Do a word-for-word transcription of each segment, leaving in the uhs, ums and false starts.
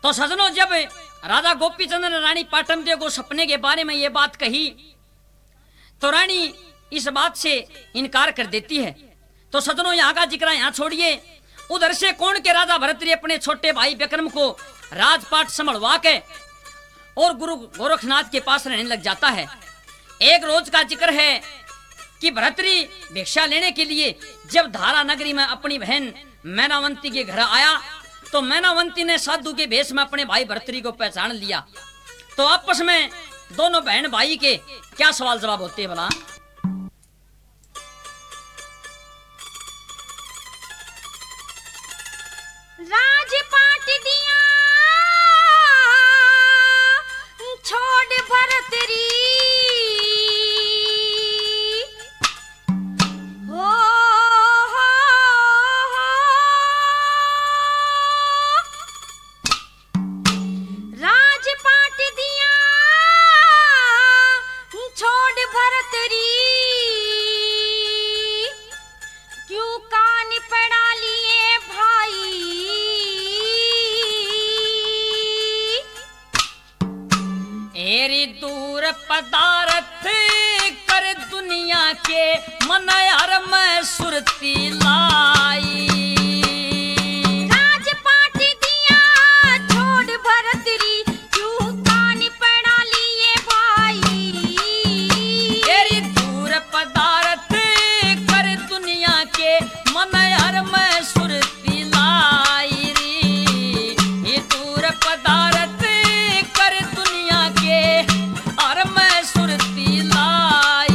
तो सजनों, जब राजा गोपीचंद ने रानी पाटमदेव को सपने के बारे में ये बात कही तो रानी इस बात से इनकार कर देती है। तो सजनों, यहाँ का जिक्र यहाँ छोड़िए। उधर से कौन के राजा भरतरी अपने छोटे भाई विक्रम को राजपाट संभलवा के और गुरु गोरखनाथ के पास रहने लग जाता है। एक रोज का जिक्र है कि भरतरी भिक्षा लेने के लिए जब धारा नगरी में अपनी बहन मैनावंती के घर आया तो मैनावंती ने साधु के भेष में अपने भाई भरतरी को पहचान लिया। तो आपस में दोनों बहन भाई के क्या सवाल जवाब होते हैं भला? राजपाट दिया छोड़ भरतरी, हो, हो, हो। राजपाट दिया छोड़ भरतरी, क्यों कान पड़ा लिए भाई, एरी दूर पदारथ कर दुनिया के मन हर में सुरती लाई। राजपाट दिया छोड़ भरतरी, क्यों कान पड़ा लिए भाई, एरी दूर पदारथ कर दुनिया के मन हर में सुरती लाई री। ये दूर पदारथ कर दुनिया के हर में सुरती लाई।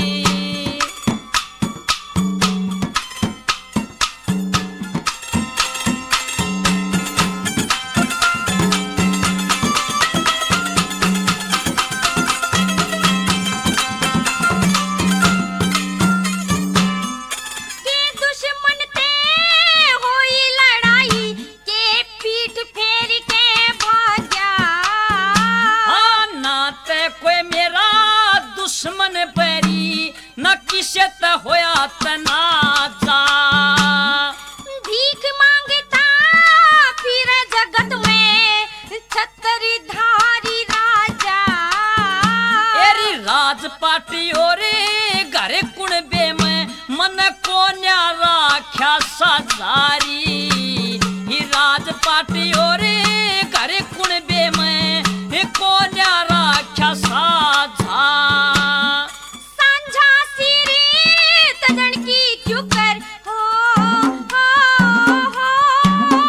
के दुश्मन ते होई लड़ाई, के पीठ फेर के भाग्या, हाँ, ना ते कोई मेरा दुश्मन बैरी न किसे ते होया तना जा। भीख मांगता फिर जगत में छतरी धारी राजा, एरी राजपाटी ओरे घरे कुणबे में मन को न्यारा ख्या साजारी। ही राजपाटी ओरे घरे कुणबे में को न्यारा ख्या साझा। सांझा सिरे तजन की क्यों कर, हो, हो, हो।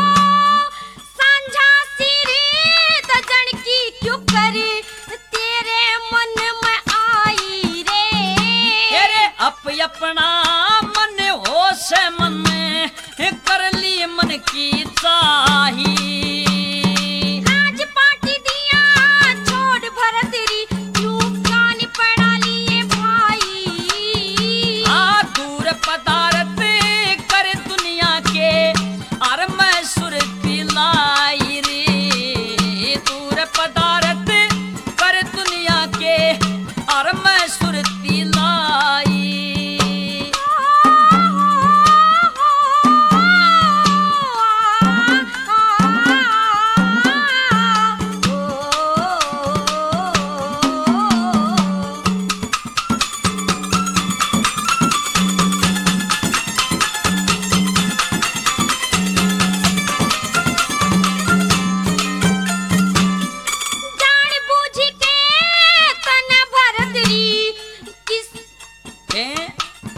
सांझा सिरे तजन की क्यों कर, तेरे मन में आई रे। तेरे अप अपना मन होश मन में कर ली मन की चाही। राजपाट दिया छोड़ भरतरी, क्यों कान पड़ा लिए भाई, आ दूर पदारथ कर दुनिया के अर मैं सुरती लाई रे। दूर पदारथ कर दुनिया के अर मैं सुरती लाई। जान बूझ के तन भरतरी किस, हैं?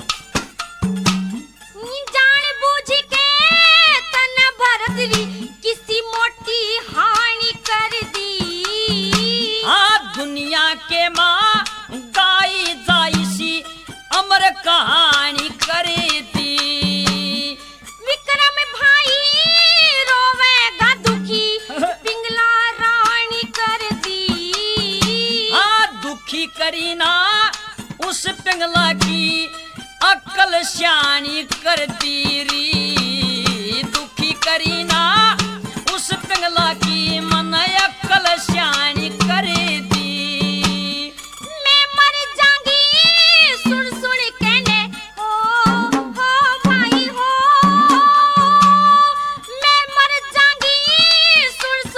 जान बूझ के तन भरतरी किसी मोटी हानि कर दी। हाँ, दुनिया के माँ गाई जाई सी अमर कहानी करे दी। विक्रम भाई रोवेगा दुखी, पिंगला रानी कर दी। हाँ, दुखी करी ना उस पिंगला की अक्ल श्यानी कर दी री। दुखी करी ना उस पिंगला की मन अक्ल श्यानी कर दी। मैं मर जाऊंगी सुन सुन कहने, हो, हो भाई हो। मैं मर जाऊंगी सुन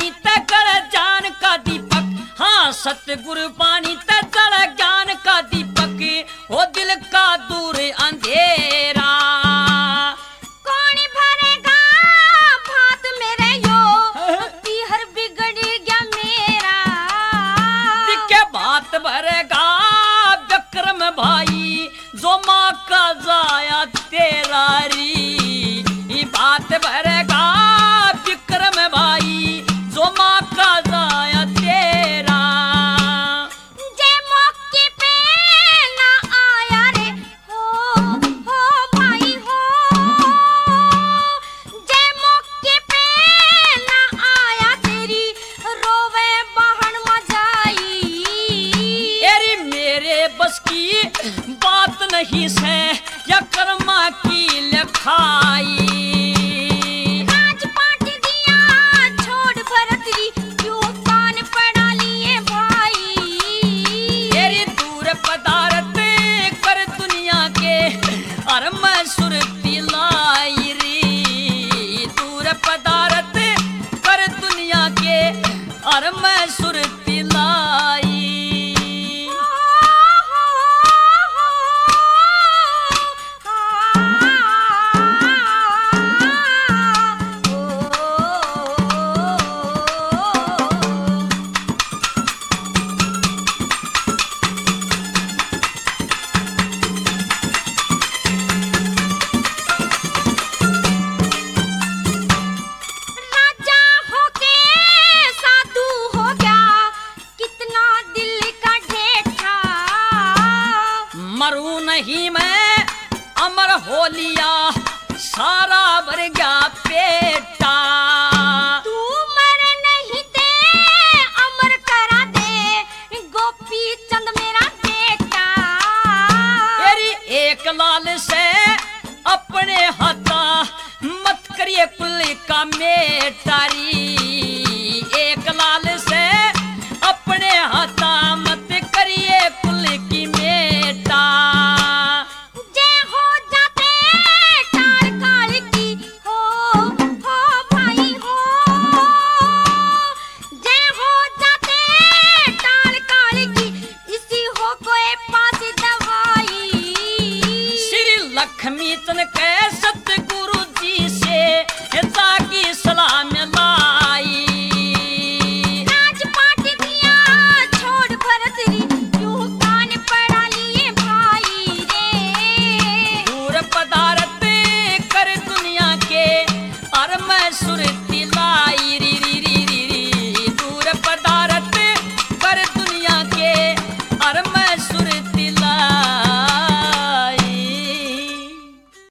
पानी ते गल जान का दीपक, हाँ सतगुरु पानी ते जल ज्ञान का दीपक, हो दिल का दूर अंधेरा। कौन भरेगा भात मेरे यो, पीहर बिगड़ गया मेरा। दिखे बात भरेगा विक्रम भाई, जो माँ का जाया तेरा री। ये बात भरेगा विक्रम भाई, जो माँ का जाया तेरा। जे मौके पे ना आया रे, हो हो भाई हो। जे मौके पे ना आया तेरी, रोवे बहन मजाई। एरी मेरे बस की बात नहीं से, या कर्मा की लिखाई। आज पाट दिया छोड़ भरतरी, क्यों कान पड़ा लिए भाई। तेरी दूर पदारत कर दुनिया के, और मैं सुरती लाई री। दूर पदारत कर दुनिया के, और मैं सुरती लाई।